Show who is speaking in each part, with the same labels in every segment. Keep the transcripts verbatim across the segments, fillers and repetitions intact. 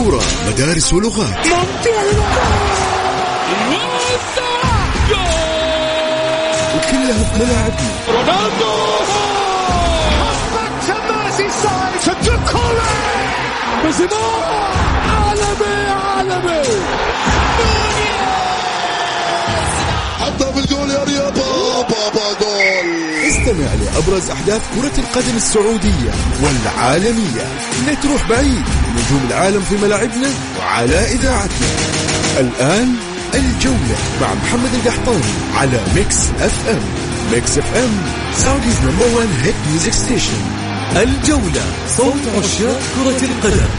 Speaker 1: كورة، مدارس ولغات. وكلها في ملاعبنا. رونالدو عالمي عالمي حطها في الجول يا رياض. بابا جول. استمع لأبرز أحداث كرة القدم السعودية والعالمية. لا تروح بعيد، نجوم العالم في ملاعبنا وعلى إذاعتنا. الآن الجولة مع محمد القحطاني على ميكس اف ام. ميكس اف ام سعوديز نمبر وان هيت ميوزك ستيشن. الجولة، صوت عشاق كرة القدم.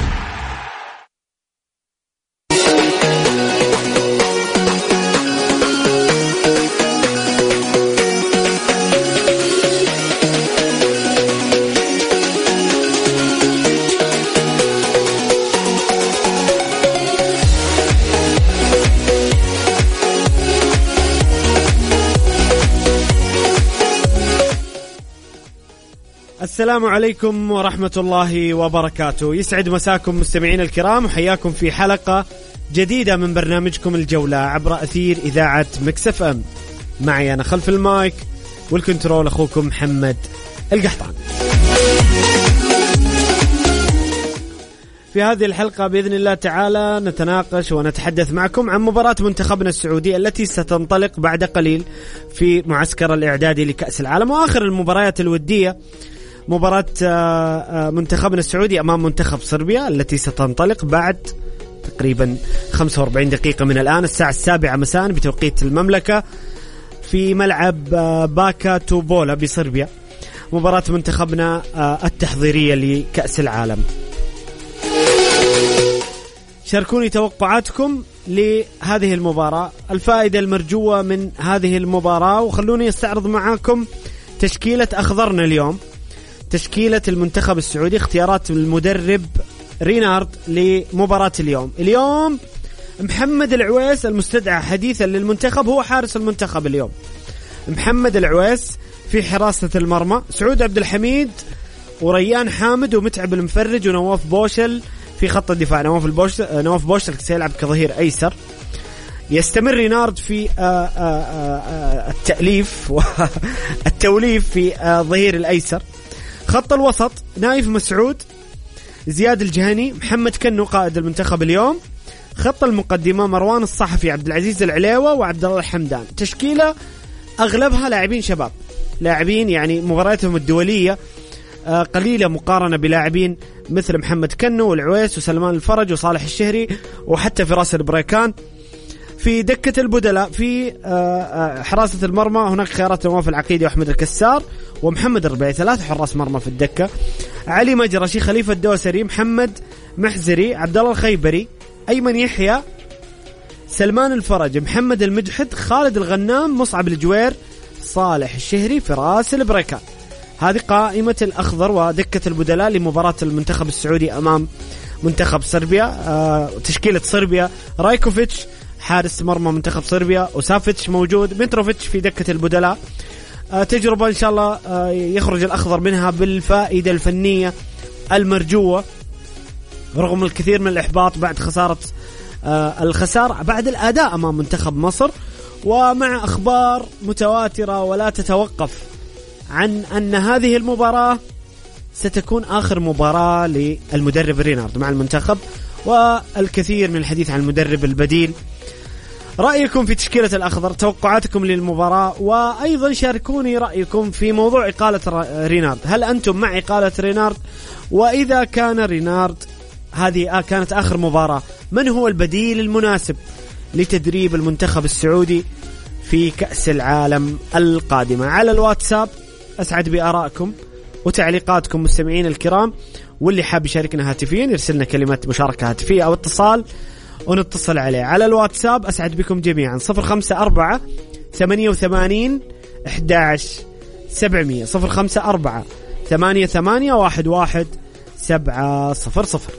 Speaker 2: السلام عليكم ورحمة الله وبركاته. يسعد مساكم مستمعين الكرام، وحياكم في حلقة جديدة من برنامجكم الجولة عبر أثير إذاعة ميكس اف ام. معي أنا خلف المايك والكنترول أخوكم محمد القحطاني. في هذه الحلقة بإذن الله تعالى نتناقش ونتحدث معكم عن مباراة منتخبنا السعودي التي ستنطلق بعد قليل في معسكر الإعدادي لكأس العالم، وآخر المباريات الودية مباراة منتخبنا السعودي أمام منتخب صربيا التي ستنطلق بعد تقريبا خمسة وأربعين دقيقة من الآن، الساعة السابعة مساء بتوقيت المملكة، في ملعب باكا توبولا بصربيا، مباراة منتخبنا التحضيرية لكأس العالم. شاركوني توقعاتكم لهذه المباراة، الفائدة المرجوة من هذه المباراة، وخلوني استعرض معاكم تشكيلة أخضرنا اليوم، تشكيلة المنتخب السعودي، اختيارات المدرب رينارد لمباراة اليوم. اليوم محمد العويس المستدعى حديثا للمنتخب هو حارس المنتخب اليوم. محمد العويس في حراسة المرمى، سعود عبد الحميد وريان حامد ومتعب المفرج ونواف بوشل في خط الدفاع. نواف البوشل نواف بوشل سيلعب كظهير أيسر. يستمر رينارد في التأليف والتوليف في ظهير الأيسر. خط الوسط نايف مسعود، زياد الجهني، محمد كنو قائد المنتخب اليوم. خط المقدمة مروان الصحفي، عبد العزيز العليوة وعبد الله الحمدان. تشكيلة أغلبها لاعبين شباب، لاعبين يعني مبارياتهم الدولية قليلة مقارنة بلاعبين مثل محمد كنو والعويس وسلمان الفرج وصالح الشهري وحتى فراس البريكان. في دكة البدلاء في حراسة المرمى هناك خيارات نواف العقيدي وأحمد الكسار ومحمد الربيعي، ثلاث حراس مرمى في الدكة. علي مجرشي، خليفة الدوسري، محمد محزري، عبد الله الخيبري، أيمن يحيى، سلمان الفرج، محمد المجحد، خالد الغنام، مصعب الجوير، صالح الشهري، فراس البريكان. هذه قائمة الأخضر ودكة البدلاء لمباراة المنتخب السعودي أمام منتخب صربيا. آه، تشكيلة صربيا: رايكوفيتش حارس مرمى منتخب صربيا، وسافيتش موجود، متروفيتش في دكة البدلاء. آه، تجربة إن شاء الله آه، يخرج الأخضر منها بالفائدة الفنية المرجوة رغم الكثير من الإحباط بعد خسارة آه، الخسارة بعد الأداء أمام منتخب مصر، ومع أخبار متواترة ولا تتوقف عن أن هذه المباراة ستكون آخر مباراة للمدرب رينارد مع المنتخب، والكثير من الحديث عن المدرب البديل. رأيكم في تشكيلة الأخضر، توقعاتكم للمباراة، وأيضا شاركوني رأيكم في موضوع إقالة رينارد. هل أنتم مع إقالة رينارد؟ وإذا كان رينارد هذه كانت آخر مباراة، من هو البديل المناسب لتدريب المنتخب السعودي في كأس العالم القادمة؟ على الواتساب أسعد بآرائكم وتعليقاتكم مستمعين الكرام، واللي حاب يشاركنا هاتفيا يرسلنا كلمة مشاركة هاتفية أو اتصال ونتصل عليه. على الواتساب أسعد بكم جميعا صفر خمسة أربعة ثمانية وثمانين أحد عشر سبعمية صفر خمسة أربعة ثمانية ثمانية واحد واحد سبعة صفر صفر.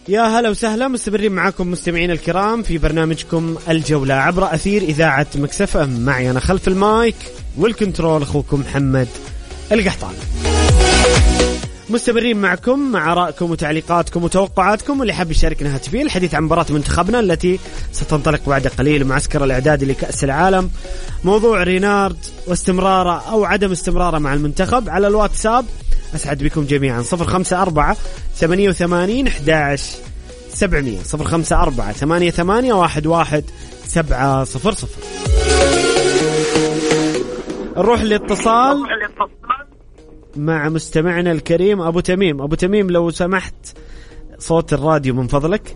Speaker 2: يا هلا وسهلا، مستمرين معكم مستمعين الكرام في برنامجكم الجولة عبر أثير إذاعة مكسف أم. معي أنا خلف المايك والكنترول أخوكم محمد القحطان. مستمرين معكم مع آرائكم وتعليقاتكم وتوقعاتكم، واللي حاب يشاركنا هاتفيا الحديث عن مباراة منتخبنا التي ستنطلق بعد قليل معسكر الإعداد لكأس العالم، موضوع رينارد واستمراره أو عدم استمراره مع المنتخب على الواتساب. أسعد بكم جميعا. صفر خمسة أربعة ثمانية وثمانين أحد عشر سبعمية صفر خمسة أربعة ثمانية ثمانية واحد واحد سبعة صفر صفر. نروح لاتصال مع مستمعنا الكريم أبو تميم. أبو تميم لو سمحت صوت الراديو من فضلك.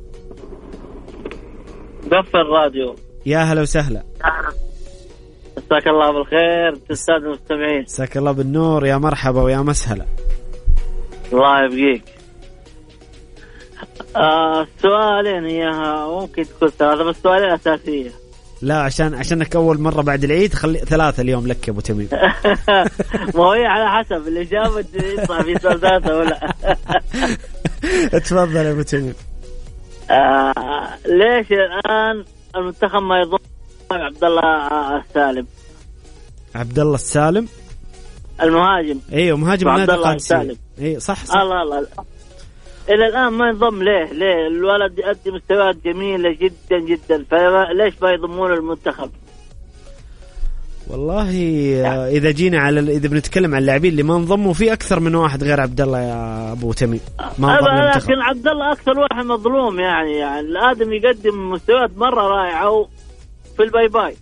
Speaker 3: قفل الراديو.
Speaker 2: يا هلا وسهلا.
Speaker 3: مساك الله بالخير تستاذ المستمعين.
Speaker 2: مساك الله بالنور، يا مرحبا ويا مسهلا.
Speaker 3: الله يبقيك. آه سؤالين إياها ممكن تكون ثلاثة بس سؤالين أساسية.
Speaker 2: لا عشان عشانك أول مرة بعد العيد خلي ثلاثة اليوم لك يا أبو تميم.
Speaker 3: ما هي على حسب الإجابة يطلع في سؤال ثلاثة ولا.
Speaker 2: تفضل يا أبو تميم.
Speaker 3: آه ليش الآن المنتخب ما يضم عبد الله السالم؟
Speaker 2: عبد الله السالم
Speaker 3: المهاجم.
Speaker 2: ايوه مهاجم نادي القادسية. اي صح صح.
Speaker 3: الله الله الى الان ما ينضم. ليه ليه الولد يؤدي مستويات جميله جدا جدا، فليش ما يضمون المنتخب؟
Speaker 2: والله اذا جينا على اذا بنتكلم عن اللاعبين اللي ما انضموا، في اكثر من واحد غير عبد الله يا ابو تميم ما انضم المنتخب.
Speaker 3: لكن عبد الله اكثر واحد مظلوم، يعني يعني الادم يقدم مستويات مره رائعه في الباي باي.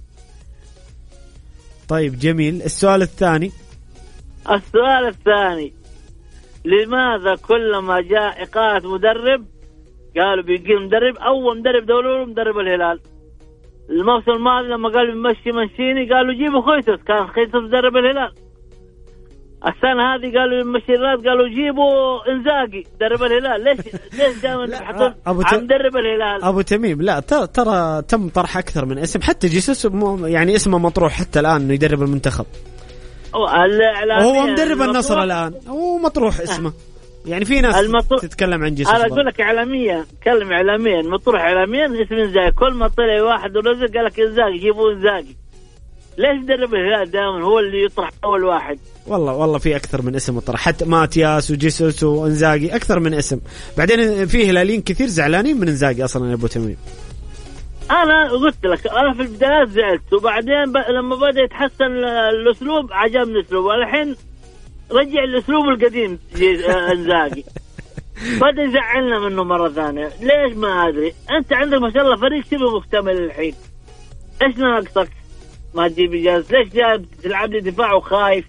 Speaker 2: طيب جميل. السؤال الثاني.
Speaker 3: السؤال الثاني لماذا كلما جاء إقالة مدرب قالوا بيجي مدرب؟ أول مدرب دولوا مدرب الهلال الموسم الماضي لما قالوا بمشي منشيني قالوا جيبوا خيسوس، كان خيسوس مدرب الهلال. السنة هذه قالوا بمشي الراد قالوا جيبوا إنزاغي مدرب الهلال. ليش ليش دائما يحطون عن مدرب الهلال؟
Speaker 2: أبو تميم لا ترى ترى تم طرح أكثر من اسم، حتى جيسوس يعني اسمه مطروح حتى الآن إنه يدرب المنتخب.
Speaker 3: وهو
Speaker 2: مدرب النصر الآن ومطروح اسمه. يعني في ناس المطروح تتكلم عن جيسوس.
Speaker 3: أنا أقول لك إعلاميا، تكلم إعلاميا مطروح إعلاميا اسم إنزاغي. كل ما طلع واحد ونزل قال لك إنزاغي جيبوا إنزاغي. ليش مدرب الهلال دائما هو اللي يطرح أول واحد؟
Speaker 2: والله والله في أكثر من اسم مطرح، حتى ماتياس وجيسوس وإنزاغي أكثر من اسم. بعدين في هلاليين كثير زعلانين من إنزاغي أصلا يا أبو تميم.
Speaker 3: أنا قلت لك أنا في البدايات زعلت، وبعدين ب... لما بدأ يتحسن الأسلوب عجبني الأسلوب، والحين رجع الأسلوب القديم إنزاغي. بدأ يزعلنا منه مرة ثانية. ليش ما أدري. أنت عندك ما شاء الله فريق شبه مكتمل الحين، إيش ناقصك؟ ما تجيب إجازة؟ ليش جاي تلعب لي دفاع وخايف؟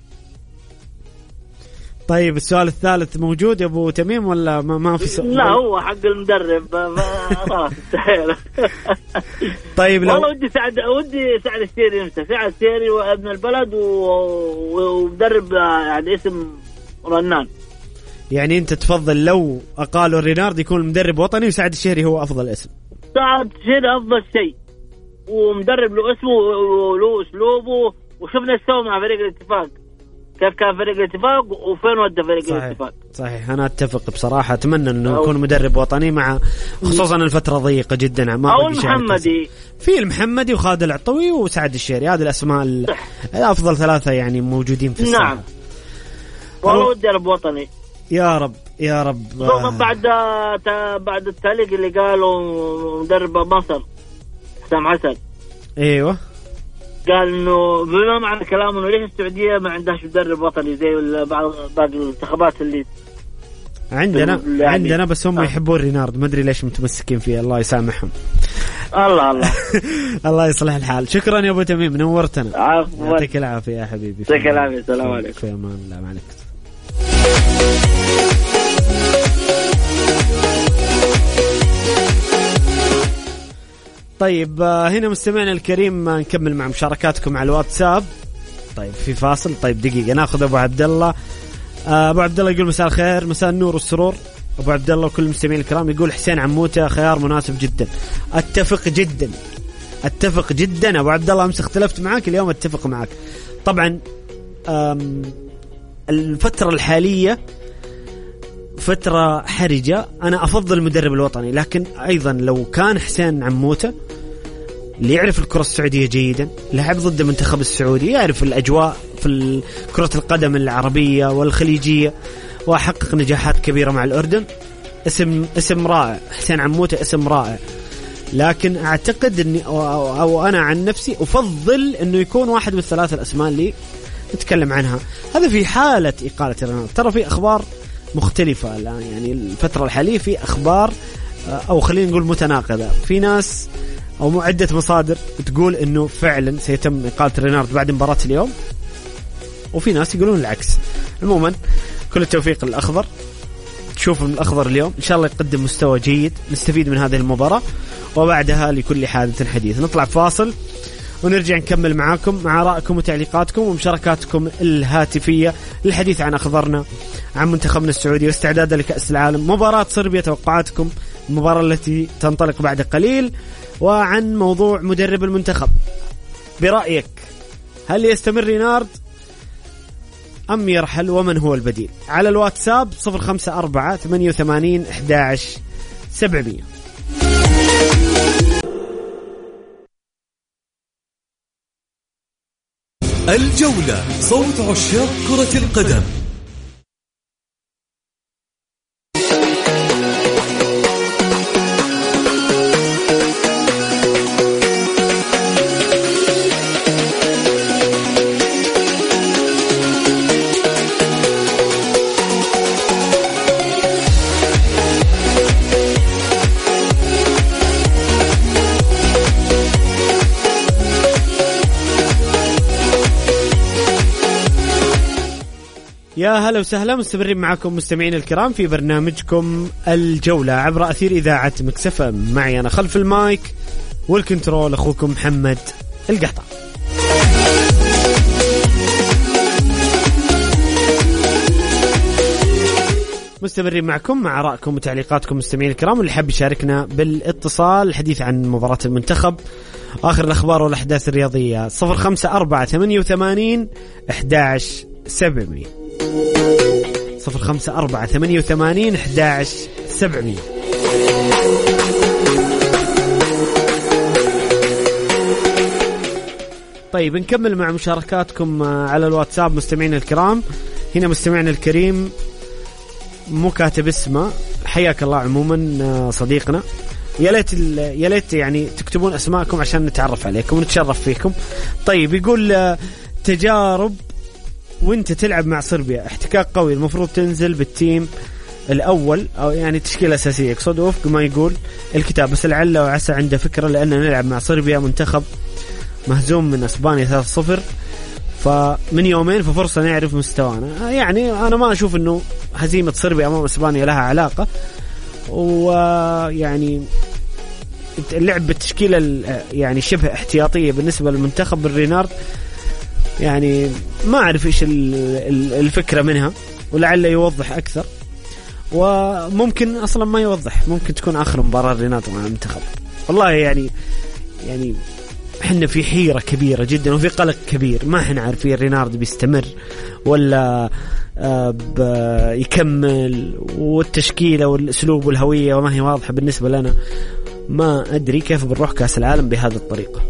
Speaker 2: طيب السؤال الثالث موجود يا أبو تميم ولا ما, ما في سؤال؟
Speaker 3: لا هو حق المدرب خلاص انتهينا.
Speaker 2: طيب لو
Speaker 3: والله ودي سعد ودي سعد السيري يمسك. سعد السيري وابن البلد ومدرب يعني اسم رنان.
Speaker 2: يعني أنت تفضل لو أقالوا رينارد يكون مدرب وطني وسعد الشهري هو أفضل اسم؟
Speaker 3: سعد الشهري أفضل شيء، ومدرب له اسمه وله أسلوبه، وشفنا ايش سوى مع فريق الاتفاق، كيف كان فريق الاتفاق وفين ودى فريق
Speaker 2: صحيح.
Speaker 3: الاتفاق.
Speaker 2: صحيح أنا أتفق بصراحة. أتمنى إنه يكون مدرب وطني مع خصوصا الفترة ضيقة جدا. ما
Speaker 3: أو المحمدي،
Speaker 2: في المحمدي وخالد العطوي وسعد الشهري، هذه الأسماء الأفضل ثلاثة يعني موجودين في الساحة.
Speaker 3: نعم والله ودي ألعب وطني
Speaker 2: يا رب يا رب.
Speaker 3: بعد بعد التعليق اللي قالوا مدرب مصر حسام حسن،
Speaker 2: ايوه
Speaker 3: قال انه بما معنى كلامه انه ليش السعوديه ما عندهاش مدرب وطني زي بعض باقي الانتخابات اللي
Speaker 2: عندنا عندنا بس هم آه. يحبون رينارد، ما ادري ليش متمسكين فيه. الله يسامحهم.
Speaker 3: الله الله
Speaker 2: الله يصلح الحال. شكرا يا ابو تميم نورتنا.
Speaker 3: عفوا
Speaker 2: يعطيك العافيه يا حبيبي.
Speaker 3: يعطيك العافيه. السلام عليكم.
Speaker 2: في امان الله. معك. طيب هنا مستمعنا الكريم نكمل مع مشاركاتكم على الواتساب. طيب في فاصل. طيب دقيقة ناخذ أبو عبد الله. أبو عبد الله يقول مساء الخير مساء النور والسرور. أبو عبد الله وكل المستمعين الكرام يقول حسين عموتة خيار مناسب جدا. أتفق جدا أتفق جدا أبو عبد الله. أمس اختلفت معاك اليوم أتفق معاك. طبعا الفترة الحالية فترة حرجة. أنا أفضل المدرب الوطني، لكن أيضا لو كان حسين عموتة اللي يعرف الكرة السعودية جيدا، لعب ضد المنتخب السعودي، يعرف الأجواء في كرة القدم العربية والخليجية، وحقق نجاحات كبيرة مع الأردن. اسم اسم رائع، حسين عموتة اسم رائع. لكن أعتقد أني أو, أو, أو أنا عن نفسي أفضل أنه يكون واحد من الثلاثة الأسماء اللي نتكلم عنها. هذا في حالة إقالة رينارد. ترى في أخبار مختلفة الآن، يعني الفترة الحالية في أخبار أو خلينا نقول متناقضة. في ناس أو معدة مصادر تقول أنه فعلا سيتم إقالة رينارد بعد مباراة اليوم، وفي ناس يقولون العكس. عموما كل التوفيق للأخضر. تشوف من الأخضر اليوم إن شاء الله يقدم مستوى جيد، نستفيد من هذه المباراة، وبعدها لكل حادث حديث. نطلع فاصل ونرجع نكمل معاكم مع آرائكم وتعليقاتكم ومشاركاتكم الهاتفية للحديث عن أخضرنا، عن منتخبنا السعودي واستعداده لكأس العالم، مباراة صربيا توقعاتكم، المباراة التي تنطلق بعد قليل، وعن موضوع مدرب المنتخب. برأيك هل يستمر رينارد أم يرحل، ومن هو البديل؟ على الواتساب صفر خمسة أربعة ثمانية وثمانين أحد عشر سبعمية.
Speaker 1: الجولة، صوت عشاق كرة القدم.
Speaker 2: يا هلا وسهلا، مستمرين معكم مستمعين الكرام في برنامجكم الجولة عبر أثير إذاعة مكسف أم. معي أنا خلف المايك والكنترول أخوكم محمد القحطة. مستمرين معكم مع آرائكم وتعليقاتكم مستمعين الكرام، واللي حاب يشاركنا بالاتصال الحديث عن مباراة المنتخب، آخر الأخبار والأحداث الرياضية. صفر خمسة أربعة ثمانية وثمانين أحد عشر سبعمية صفر خمسة أربعة ثمانية وثمانين أحد عشر سبعمية. طيب نكمل مع مشاركاتكم على الواتساب مستمعين الكرام. هنا مستمعنا الكريم مو كاتب اسمه، حياك الله عموما صديقنا. يا ليت يا ليت يعني تكتبون اسماءكم عشان نتعرف عليكم ونتشرف فيكم. طيب يقول تجارب وانت تلعب مع صربيا، احتكاك قوي، المفروض تنزل بالتيم الاول او يعني تشكيله اساسيه، يقصد وفق ما يقول الكتاب، بس لعل وعسى عنده فكره، لاننا نلعب مع صربيا منتخب مهزوم من اسبانيا ثلاثة صفر فمن يومين، ففرصه نعرف مستوانا. يعني انا ما اشوف انه هزيمه صربيا امام اسبانيا لها علاقه، ويعني اللعب بالتشكيله يعني شبه احتياطيه بالنسبه للمنتخب بالرينارد، يعني ما أعرف إيش الفكرة منها، ولعل يوضح أكثر، وممكن أصلا ما يوضح، ممكن تكون آخر مباراة رينارد مع المنتخب. والله يعني يعني إحنا في حيرة كبيرة جدا وفي قلق كبير، ما إحنا عارفين رينارد بيستمر ولا يكمل، والتشكيلة والأسلوب والهوية وما هي واضحة بالنسبة لنا. ما أدري كيف بنروح كأس العالم بهذه الطريقة.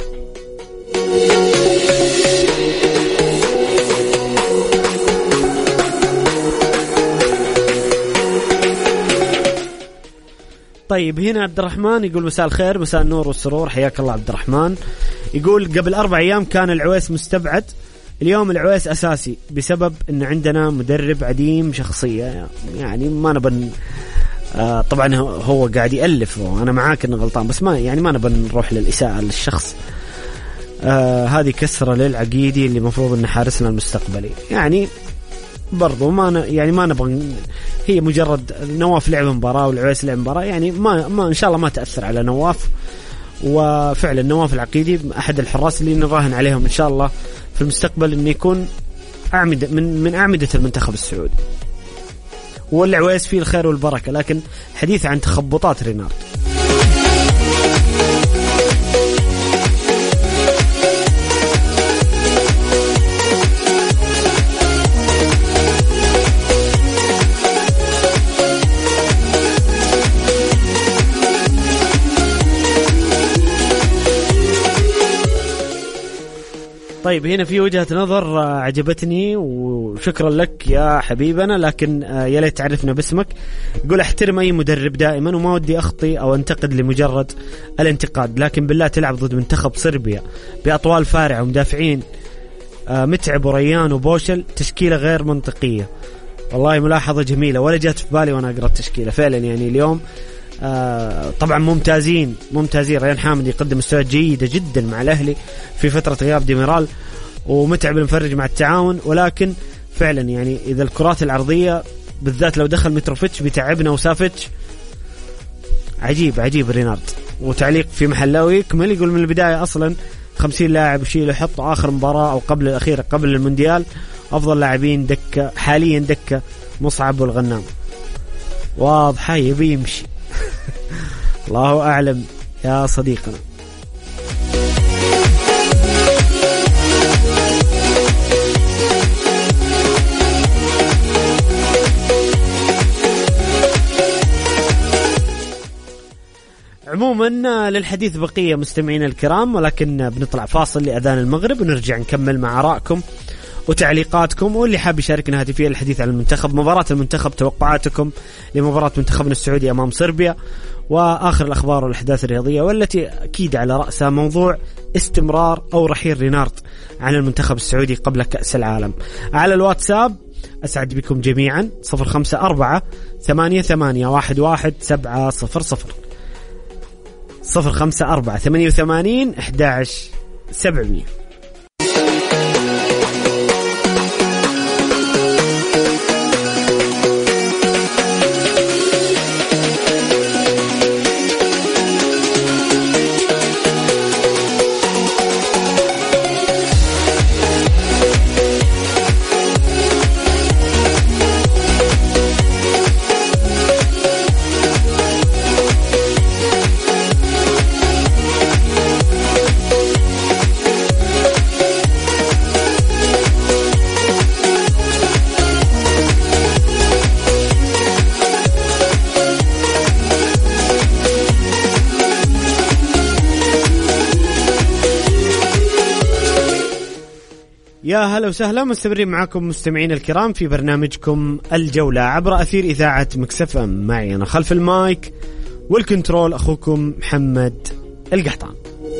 Speaker 2: طيب هنا عبد الرحمن يقول مساء الخير، مساء النور والسرور، حياك الله عبد الرحمن. يقول قبل أربع أيام كان العويس مستبعد، اليوم العويس أساسي بسبب أن عندنا مدرب عديم شخصية. يعني ما نبن آه طبعا هو قاعد يألف وأنا معاك أنه غلطان، بس ما يعني ما نبن نروح للإساءة للشخص. آه هذه كسرة للعقيدي اللي مفروض أن حارسنا المستقبلي. يعني برضو ما يعني ما نبغى، هي مجرد نواف لعب مباراة والعويس لعب مباراة، يعني ما ما إن شاء الله ما تأثر على نواف. وفعلا نواف العقيدي أحد الحراس اللي نراهن عليهم إن شاء الله في المستقبل إنه يكون أعمدة من من أعمدة المنتخب السعودي، والعويس فيه الخير والبركة. لكن حديث عن تخبطات رينارد. طيب هنا في وجهة نظر عجبتني وشكرا لك يا حبيبنا، لكن يا ليت تعرفنا باسمك. يقول احترم أي مدرب دائما وما ودي أخطي أو أنتقد لمجرد الانتقاد، لكن بالله تلعب ضد منتخب صربيا بأطوال فارعة ومدافعين متعب وريان وبوشل، تشكيلة غير منطقية. والله ملاحظة جميلة ولا جات في بالي وأنا أقرأ التشكيلة فعلا. يعني اليوم آه طبعا ممتازين ممتازين ريان حامد يقدم مستويات جيدة جدا مع الأهلي في فترة غياب ديميرال، ومتعب المفرج مع التعاون، ولكن فعلا يعني إذا الكرات العرضية بالذات لو دخل متروفيتش بتعبنا وسافيتش. عجيب عجيب رينارد. وتعليق في محلاوي يكمل يقول من البداية أصلا خمسين لاعب وشيء يحط آخر مباراة أو قبل الأخيرة قبل المونديال أفضل لاعبين دكة حاليا دكة مصعب والغنام. واضحة يبي يمشي. الله أعلم يا صديقنا. عموما للحديث بقية مستمعين الكرام، ولكن بنطلع فاصل لأذان المغرب ونرجع نكمل مع آرائكم وتعليقاتكم، واللي حاب يشاركنا هاتفيا الحديث عن المنتخب، مباراة المنتخب، توقعاتكم لمباراة منتخبنا السعودي أمام صربيا، وآخر الأخبار والأحداث الرياضية، والتي أكيد على رأسها موضوع استمرار أو رحيل رينارد عن المنتخب السعودي قبل كأس العالم. على الواتساب أسعد بكم جميعا صفر خمسة أربعة ثمانية ثمانية واحد واحد سبعة صفر صفر صفر خمسة أربعة ثمانية وثمانين أحد عشر سبعمية. يا هلا وسهلا، مستمرين معكم مستمعين الكرام في برنامجكم الجولة عبر أثير إذاعة مكسف أم. معي أنا خلف المايك والكنترول أخوكم محمد القحطان.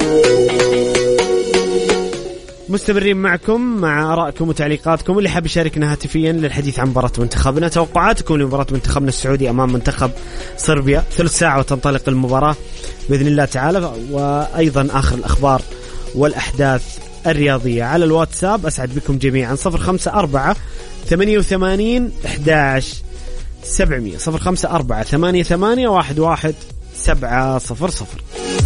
Speaker 2: مستمرين معكم مع آرائكم وتعليقاتكم، اللي حاب يشاركنا هاتفيا للحديث عن مباراة منتخبنا، توقعاتكم لمباراة منتخبنا السعودي أمام منتخب صربيا. ثلث ساعة وتنطلق المباراة بإذن الله تعالى، وأيضا آخر الأخبار والأحداث الرياضية. على الواتساب أسعد بكم جميعا صفر خمسة أربعة ثمانية وثمانين أحد عشر سبعمية صفر خمسة أربعة ثمانية ثمانية واحد واحد سبعة صفر صفر.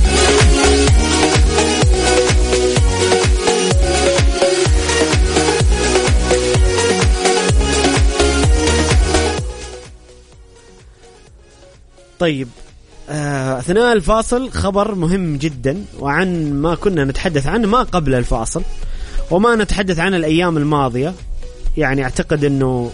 Speaker 2: طيب أثناء الفاصل خبر مهم جدا، وعن ما كنا نتحدث عنه ما قبل الفاصل وما نتحدث عن الأيام الماضية. يعني أعتقد أنه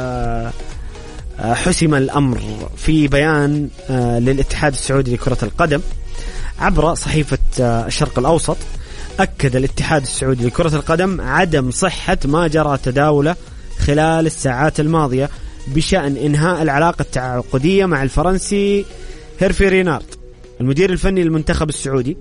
Speaker 2: حسم الأمر في بيان للاتحاد السعودي لكرة القدم عبر صحيفة الشرق الأوسط. أكد الاتحاد السعودي لكرة القدم عدم صحة ما جرى تداوله خلال الساعات الماضية بشأن إنهاء العلاقة التعاقدية مع الفرنسي هيرفي رينارد المدير الفني للمنتخب السعودي،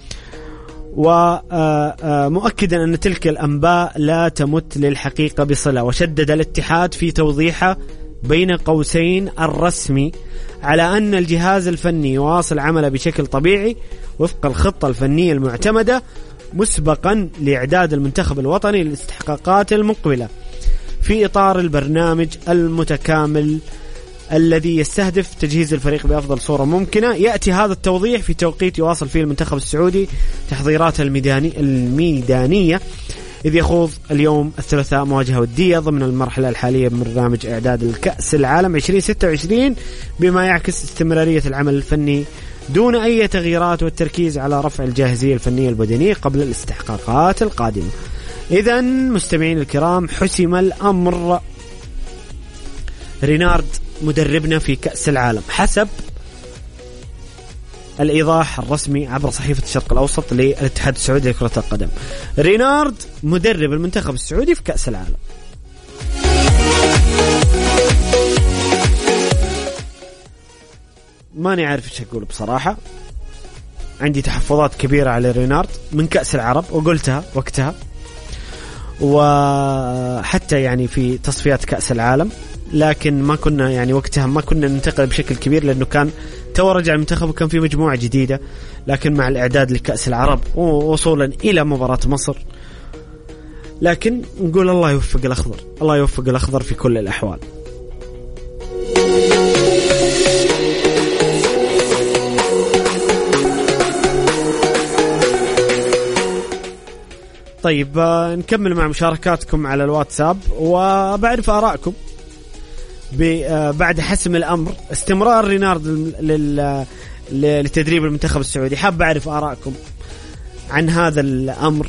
Speaker 2: ومؤكدا أن تلك الأنباء لا تمت للحقيقة بصلة. وشدد الاتحاد في توضيحه بين قوسين الرسمي على أن الجهاز الفني يواصل عمله بشكل طبيعي وفق الخطة الفنية المعتمدة مسبقا لإعداد المنتخب الوطني للاستحقاقات المقبلة في إطار البرنامج المتكامل الذي يستهدف تجهيز الفريق بأفضل صورة ممكنة. يأتي هذا التوضيح في توقيت يواصل فيه المنتخب السعودي تحضيراته الميداني الميدانية، إذ يخوض اليوم الثلاثاء مواجهة ودية ضمن المرحلة الحالية من برنامج إعداد الكأس العالم عشرين ستة وعشرين، بما يعكس استمرارية العمل الفني دون أي تغييرات والتركيز على رفع الجاهزية الفنية البدنية قبل الاستحقاقات القادمة. إذن مستمعين الكرام حسم الأمر، رينارد مدربنا في كأس العالم حسب الإيضاح الرسمي عبر صحيفة الشرق الأوسط للاتحاد السعودي لكرة القدم. رينارد مدرب المنتخب السعودي في كأس العالم. ماني عارف ايش اقول بصراحة، عندي تحفظات كبيرة على رينارد من كأس العرب، وقلتها وقتها وحتى يعني في تصفيات كأس العالم، لكن ما كنا يعني وقتها ما كنا ننتقل بشكل كبير لأنه كان تو رجع المنتخب وكان في مجموعة جديدة. لكن مع الإعداد لكأس العرب ووصولا إلى مباراة مصر، لكن نقول الله يوفق الأخضر، الله يوفق الأخضر في كل الأحوال. طيب نكمل مع مشاركاتكم على الواتساب، وبعرف آراءكم بعد حسم الأمر استمرار رينارد لتدريب المنتخب السعودي. حاب أعرف آراءكم عن هذا الأمر،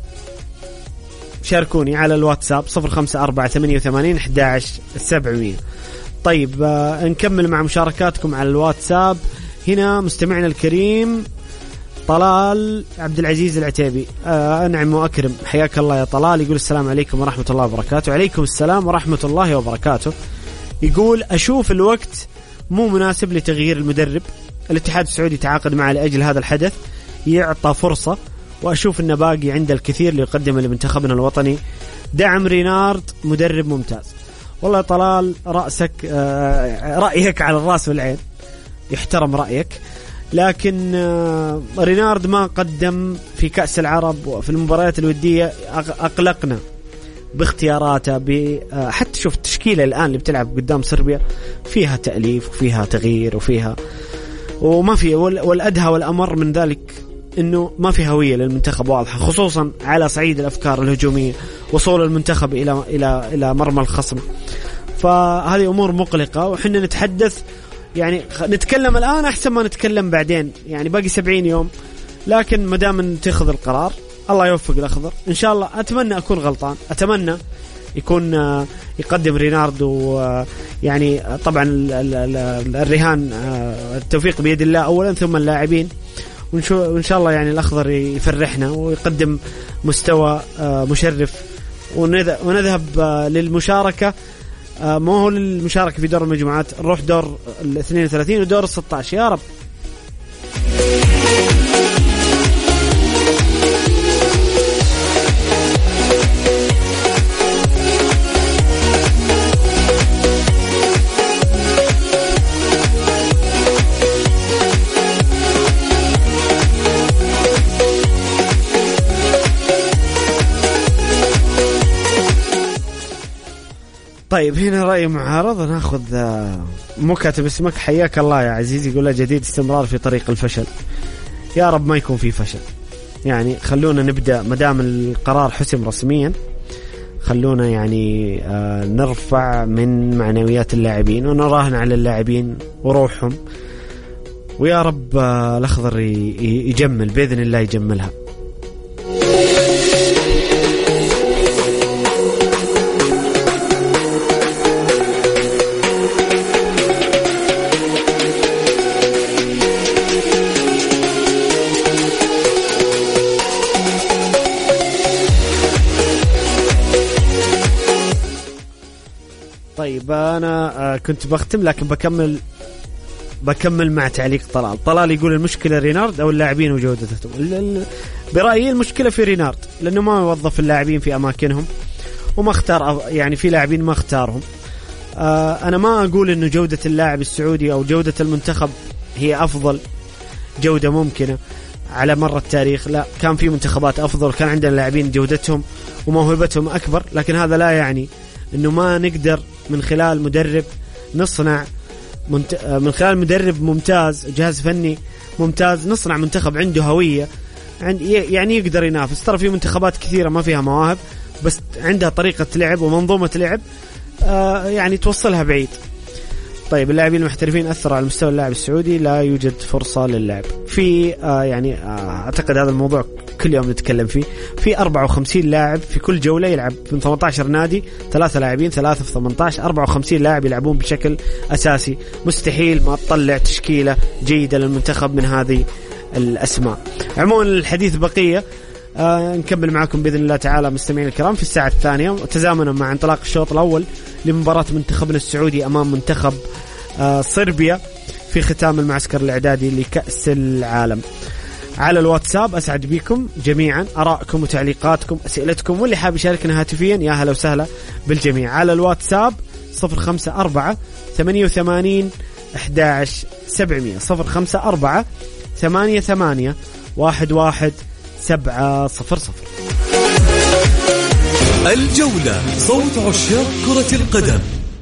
Speaker 2: شاركوني على الواتساب صفر خمسة أربعة ثمانية وثمانين أحد عشر سبعمية. طيب نكمل مع مشاركاتكم على الواتساب. هنا مستمعنا الكريم طلال عبد العزيز العتيبي، آه أنعم وأكرم، حياك الله يا طلال. يقول السلام عليكم ورحمة الله وبركاته. وعليكم السلام ورحمة الله وبركاته. يقول أشوف الوقت مو مناسب لتغيير المدرب، الاتحاد السعودي تعاقد معه لأجل هذا الحدث، يعطى فرصة، وأشوف أنه باقي عنده الكثير ليقدمه لمنتخبنا الوطني. دعم رينارد مدرب ممتاز. والله طلال رأسك آه رأيك على الرأس والعين، يحترم رأيك، لكن رينارد ما قدم في كأس العرب وفي المباريات الودية، أقلقنا باختياراته. حتى شوف التشكيلة الآن اللي بتلعب قدام صربيا فيها تأليف وفيها تغيير وفيها وما في، والأدهى والأمر من ذلك إنه ما في هوية للمنتخب واضحة، خصوصا على صعيد الأفكار الهجومية، وصول المنتخب إلى إلى إلى مرمى الخصم. فهذه أمور مقلقة، وحنا نتحدث يعني نتكلم الآن أحسن ما نتكلم بعدين، يعني باقي سبعين يوم، لكن مدام نتخذ القرار الله يوفق الأخضر إن شاء الله. أتمنى أكون غلطان، أتمنى يكون يقدم ريناردو، يعني طبعا الرهان التوفيق بيد الله أولا ثم اللاعبين، وإن شاء الله يعني الأخضر يفرحنا ويقدم مستوى مشرف، ونذهب للمشاركة، ما هو للمشاركة في دور المجموعات، نروح دور الاثنين وثلاثين ودور الستة عشر يا رب. طيب هنا رأي معارض، ناخذ مو كاتب اسمك، حياك الله يا عزيزي. يقول له جديد استمرار في طريق الفشل، يا رب ما يكون في فشل. يعني خلونا نبدأ مدام القرار حسم رسميا، خلونا يعني نرفع من معنويات اللاعبين ونراهن على اللاعبين وروحهم، ويا رب الأخضر يجمل بإذن الله، يجملها. طيب أنا كنت بختم لكن بكمل بكمل مع تعليق طلال. طلال يقول المشكلة رينارد أو اللاعبين وجودتهم. برأيي المشكلة في رينارد، لأنه ما يوظف اللاعبين في أماكنهم وما اختار، يعني في لاعبين ما اختارهم. أنا ما أقول إنه جودة اللاعب السعودي أو جودة المنتخب هي أفضل جودة ممكنة على مر التاريخ، لا، كان في منتخبات أفضل، كان عندنا لاعبين جودتهم وموهبتهم أكبر، لكن هذا لا يعني إنه ما نقدر من خلال مدرب نصنع منت... من خلال مدرب ممتاز، جهاز فني ممتاز، نصنع منتخب عنده هوية، عند... يعني يقدر ينافس. ترى في منتخبات كثيرة ما فيها مواهب بس عندها طريقة لعب ومنظومة لعب آه يعني توصلها بعيد. طيب اللاعبين المحترفين أثروا على مستوى اللاعب السعودي، لا يوجد فرصة للعب في آه يعني آه أعتقد هذا الموضوع كل يوم نتكلم فيه. في أربعة وخمسين لاعب في كل جولة يلعب من ثمانية عشر نادي، ثلاثة لاعبين ثلاثة في ثمانية عشر، أربعة وخمسين لاعب يلعبون بشكل أساسي. مستحيل ما تطلع تشكيلة جيدة للمنتخب من هذه الأسماء. عموما الحديث بقية، آه نكمل معكم بإذن الله تعالى مستمعين الكرام في الساعة الثانية، وتزامنا مع انطلاق الشوط الأول لمباراة منتخبنا السعودي أمام منتخب آه صربيا في ختام المعسكر الإعدادي لكأس العالم. على الواتساب أسعد بكم جميعا، أراءكم وتعليقاتكم أسئلتكم، واللي حاب يشاركنا هاتفيا يا هلا وسهلا بالجميع. على الواتساب صفر خمسة أربعة ثمانية وثمانين أحد عشر سبعمية صفر خمسة أربعة ثمانية ثمانية واحد واحد سبعة صفر صفر.
Speaker 1: الجولة، صوت عشاق كرة القدم.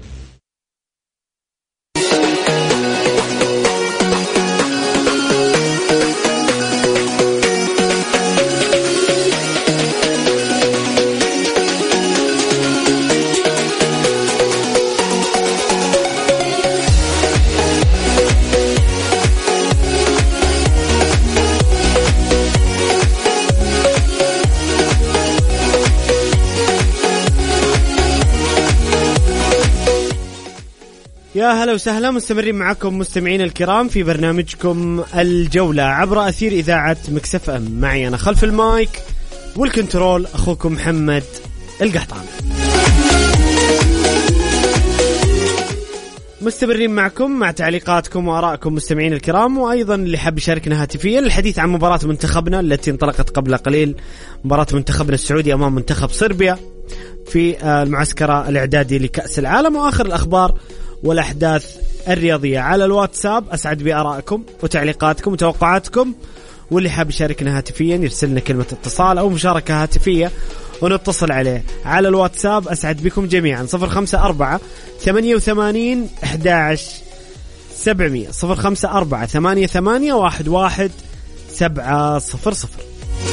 Speaker 2: يا هلا وسهلا، مستمرين معكم مستمعين الكرام في برنامجكم الجولة عبر أثير إذاعة مكس إف أم. معي أنا خلف المايك والكنترول أخوكم محمد القحطان. مستمرين معكم مع تعليقاتكم وآرائكم مستمعين الكرام، وأيضا اللي حاب يشاركنا هاتفيا الحديث عن مباراة منتخبنا التي انطلقت قبل قليل، مباراة منتخبنا السعودي أمام منتخب صربيا في المعسكر الإعدادي لكأس العالم، وآخر الأخبار والأحداث الرياضية. على الواتساب أسعد بآرائكم وتعليقاتكم وتوقعاتكم، واللي حاب يشاركنا هاتفيا يرسلنا كلمة اتصال أو مشاركة هاتفية ونتصل عليه. على الواتساب أسعد بكم جميعا صفر خمسة أربعة ثمانية وثمانين أحد عشر سبعمية صفر خمسة أربعة ثمانية ثمانية واحد واحد سبعة صفر صفر.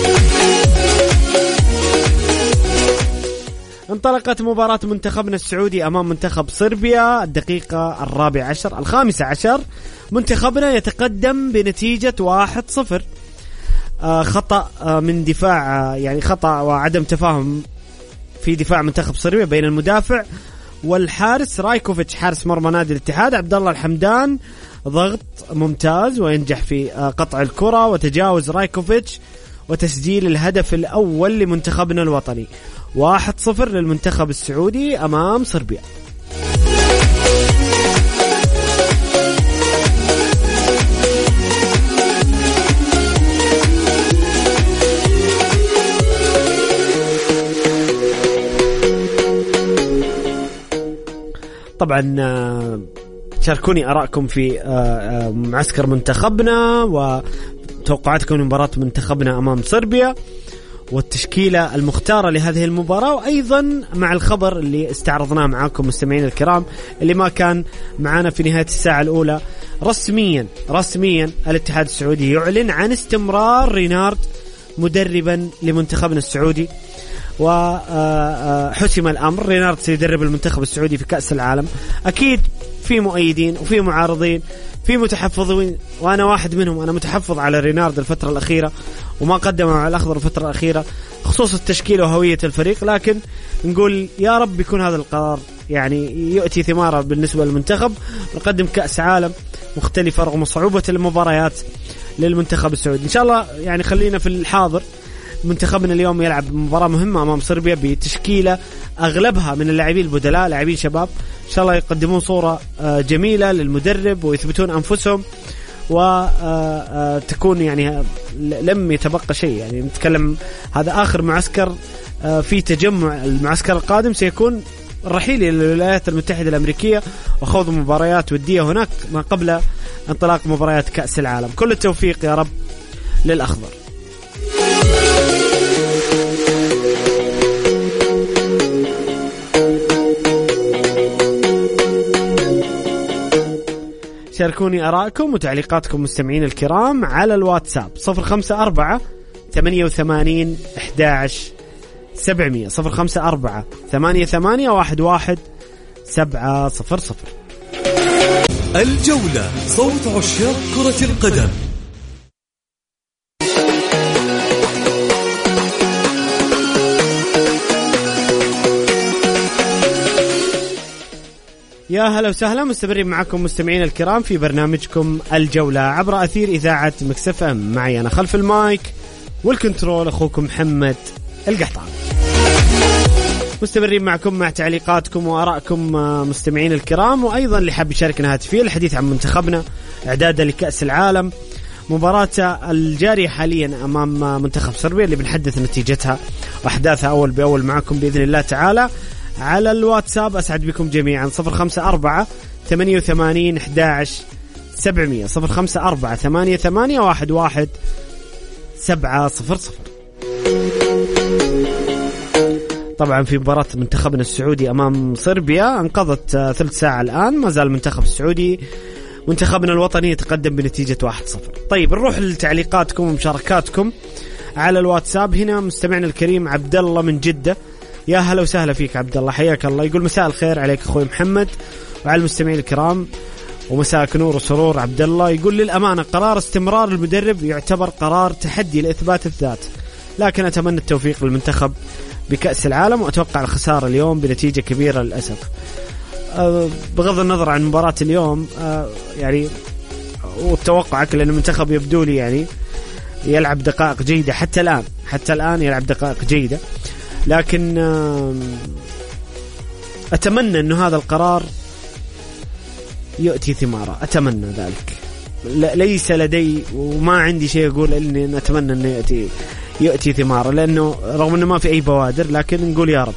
Speaker 2: انطلقت مباراة منتخبنا السعودي أمام منتخب صربيا الدقيقة الرابعة عشر الخامسة عشر. منتخبنا يتقدم بنتيجة واحد صفر. آه خطأ آه من دفاع، آه يعني خطأ وعدم تفاهم في دفاع منتخب صربيا بين المدافع والحارس رايكوفيتش حارس مرمى نادي الاتحاد. عبد الله الحمدان ضغط ممتاز وينجح في آه قطع الكرة وتجاوز رايكوفيتش وتسجيل الهدف الأول لمنتخبنا الوطني. واحد صفر للمنتخب السعودي أمام صربيا. طبعا شاركوني آراءكم في معسكر منتخبنا وتوقعاتكم لمباراة منتخبنا أمام صربيا والتشكيلة المختارة لهذه المباراة، وأيضا مع الخبر اللي استعرضناه معاكم مستمعين الكرام اللي ما كان معنا في نهاية الساعة الأولى. رسميا رسميا الاتحاد السعودي يعلن عن استمرار رينارد مدربا لمنتخبنا السعودي، وحسم الأمر. رينارد سيدرب المنتخب السعودي في كأس العالم. أكيد في مؤيدين وفي معارضين في متحفظين، وأنا واحد منهم. أنا متحفظ على رينارد الفترة الأخيرة وما قدمه على الأخضر الفترة الأخيرة خصوص التشكيل وهوية الفريق، لكن نقول يا رب يكون هذا القرار يعني يؤتي ثماره بالنسبة للمنتخب. نقدم كأس عالم مختلفة رغم صعوبة المباريات للمنتخب السعودي. إن شاء الله يعني خلينا في الحاضر. منتخبنا اليوم يلعب مباراة مهمة أمام صربيا بتشكيلة أغلبها من اللاعبين البدلاء، لاعبين شباب. إن شاء الله يقدمون صورة جميلة للمدرب ويثبتون أنفسهم، وتكون يعني لم يتبقى شيء. يعني نتكلم هذا آخر معسكر في تجمع. المعسكر القادم سيكون الرحيل إلى الولايات المتحدة الأمريكية وخوض مباريات ودية هناك ما قبل انطلاق مباريات كأس العالم. كل التوفيق يا رب للأخضر. شاركوني آراءكم وتعليقاتكم مستمعين الكرام على الواتساب صفر خمسة أربعة ثمانية وثمانين أحد عشر سبعمية صفر خمسة أربعة ثمانية ثمانية واحد واحد سبعة صفر صفر.
Speaker 1: الجولة، صوت عشاق كرة القدم.
Speaker 2: يا هلا وسهلا، مستمرين معكم مستمعين الكرام في برنامجكم الجولة عبر أثير إذاعة مكس اف ام. معي أنا خلف المايك والكنترول أخوكم محمد القحطان. مستمرين معكم مع تعليقاتكم وآرائكم مستمعين الكرام، وأيضا اللي حاب يشاركنا هاتفيا الحديث عن منتخبنا إعدادا لكأس العالم، مباراة الجارية حاليا أمام منتخب صربيا اللي بنحدث نتيجتها وأحداثها أول بأول معكم بإذن الله تعالى على الواتساب. أسعد بكم جميعا. صفر خمسة أربعة ثمانية وثمانين أحد عشر سبعمية صفر خمسة أربعة ثمانية ثمانية واحد واحد سبعة صفر صفر. طبعا في مباراة منتخبنا السعودي أمام صربيا انقضت ثلث ساعة الآن، ما زال المنتخب السعودي منتخبنا الوطني يتقدم بنتيجة واحد صفر. طيب نروح لتعليقاتكم ومشاركاتكم على الواتساب. هنا مستمعنا الكريم عبد الله من جدة، يا هلا وسهلا فيك عبد الله، حياك الله. يقول مساء الخير عليك أخوي محمد وعلى المستمعين الكرام، ومساءك نور وسرور عبد الله. يقول للأمانة قرار استمرار المدرب يعتبر قرار تحدي لإثبات الذات، لكن أتمنى التوفيق للمنتخب بكأس العالم، وأتوقع الخسارة اليوم بنتيجة كبيرة للأسف. أه بغض النظر عن مباراة اليوم أه يعني وتوقعك، لأن المنتخب يبدو لي يعني يلعب دقائق جيدة حتى الآن حتى الآن يلعب دقائق جيدة، لكن أه أتمنى أنه هذا القرار يؤتي ثماره، أتمنى ذلك. ليس لدي وما عندي شيء أقول إني أتمنى أنه يأتي يأتي ثماره، لأنه رغم أنه ما في أي بوادر، لكن نقول يا رب.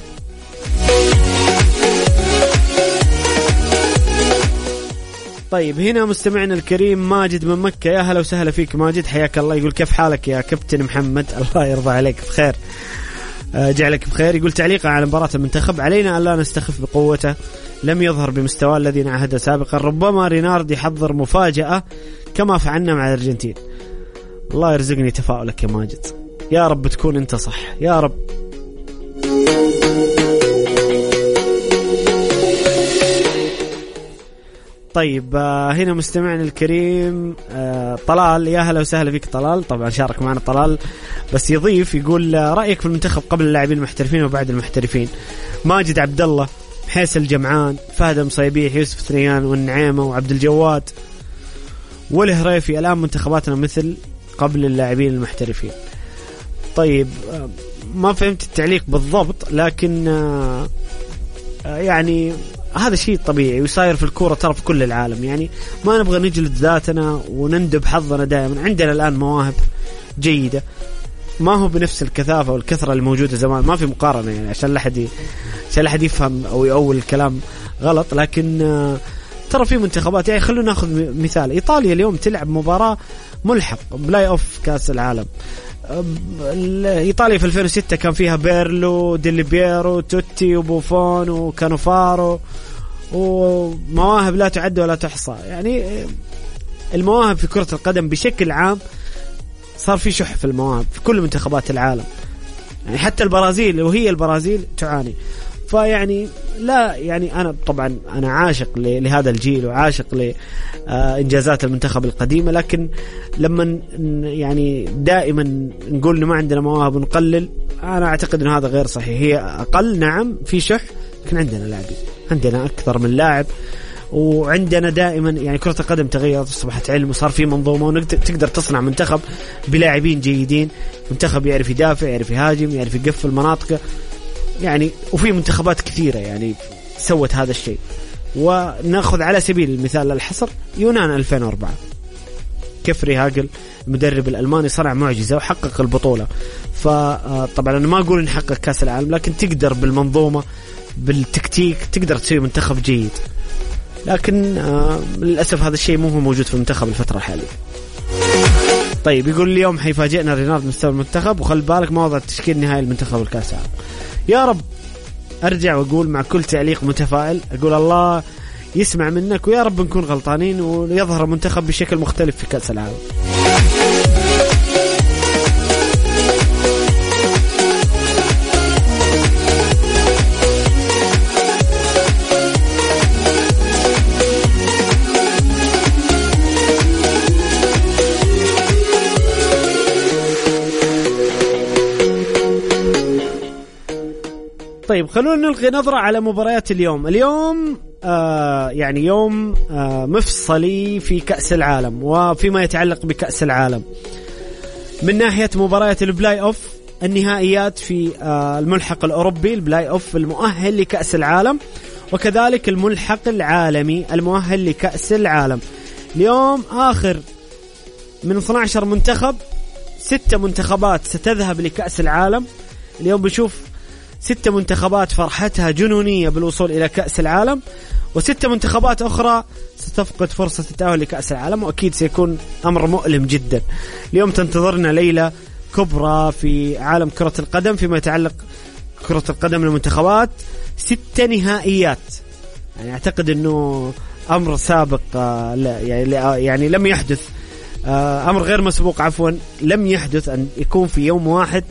Speaker 2: طيب هنا مستمعنا الكريم ماجد من مكة، يا هلا وسهلا فيك ماجد، حياك الله. يقول كيف حالك يا كابتن محمد؟ الله يرضى عليك بخير، جعلك بخير. يقول تعليقا على مباراة المنتخب، علينا أن لا نستخف بقوته، لم يظهر بمستوى الذي نعهد سابقا، ربما رينارد يحضر مفاجأة كما فعلنا مع الأرجنتين. الله يرزقني تفاؤلك يا ماجد، يا رب تكون انت صح يا رب. طيب هنا مستمعنا الكريم طلال، يا هلا وسهلا فيك طلال. طبعا شارك معنا طلال بس يضيف، يقول رأيك في المنتخب قبل اللاعبين المحترفين وبعد المحترفين. ماجد عبد الله، حيس الجمعان، فهد المصيبيح، يوسف ثريان والنعيمة وعبد الجواد والهريفي، الآن منتخباتنا مثل قبل اللاعبين المحترفين. طيب ما فهمت التعليق بالضبط، لكن يعني هذا شيء طبيعي ويصير في الكورة ترى في كل العالم، يعني ما نبغى نجلد ذاتنا وندب حظنا دائما. عندنا الآن مواهب جيدة، ما هو بنفس الكثافة والكثرة اللي موجودة زمان، ما في مقارنة يعني عشان لا حد عشان لا حد يفهم أو يأول الكلام غلط، لكن ترى في منتخبات يعني خلونا ناخذ مثال. إيطاليا اليوم تلعب مباراة ملحق بلاي أوف كأس العالم. إيطاليا في ألفين وستة كان فيها بيرلو، ديلي بيرو، توتي وبوفون وكانوفارو، ومواهب لا تعد ولا تحصى. يعني المواهب في كرة القدم بشكل عام صار في شح في المواهب في كل منتخبات العالم، يعني حتى البرازيل وهي البرازيل تعاني. فيعني لا يعني أنا طبعا أنا عاشق لهذا الجيل وعاشق لإنجازات المنتخب القديمة، لكن لما يعني دائما نقول إنه ما عندنا مواهب ونقلل، أنا أعتقد إنه هذا غير صحيح. هي أقل نعم في شح، لكن عندنا لاعبين، عندنا أكثر من لاعب، وعندنا دائما يعني كرة القدم تغيرت، أصبحت علم وصار في منظومة، وتقدر تصنع منتخب بلاعبين جيدين، منتخب يعرف يدافع، يعرف يهاجم، يعرف يقفل مناطقه يعني. وفي منتخبات كثيرة يعني سوت هذا الشيء. ونأخذ على سبيل المثال الحصر يونان ألفين وأربعة، كفري هاجل المدرب الألماني صنع معجزة وحقق البطولة. فطبعا أنا ما أقول نحقق كأس العالم، لكن تقدر بالمنظومة بالتكتيك تقدر تسوي منتخب جيد، لكن آه للأسف هذا الشيء مو هو موجود في المنتخب الفترة الحالية. طيب يقول اليوم حيفاجئنا رينارد مستوى المنتخب، وخل بالك ما وضع التشكيل نهائي المنتخب الكأس العالم. يا رب أرجع وأقول مع كل تعليق متفائل، أقول الله يسمع منك، ويا رب نكون غلطانين ويظهر المنتخب بشكل مختلف في كأس العالم. طيب خلونا نلقي نظرة على مباريات اليوم. اليوم آه يعني يوم آه مفصلي في كأس العالم وفيما يتعلق بكأس العالم من ناحية مباريات البلاي أوف، النهائيات في آه الملحق الأوروبي، البلاي أوف المؤهل لكأس العالم، وكذلك الملحق العالمي المؤهل لكأس العالم. اليوم آخر من اثنا عشر منتخب، ستة منتخبات ستذهب لكأس العالم. اليوم بشوف ستة منتخبات فرحتها جنونية بالوصول إلى كأس العالم، وستة منتخبات أخرى ستفقد فرصة التأهل لكأس العالم، وأكيد سيكون أمر مؤلم جدا. اليوم تنتظرنا ليلة كبرى في عالم كرة القدم فيما يتعلق كرة القدم للمنتخبات، ستة نهائيات. يعني أعتقد أنه أمر سابق لا يعني, يعني لم يحدث، أمر غير مسبوق عفوا لم يحدث أن يكون في يوم واحد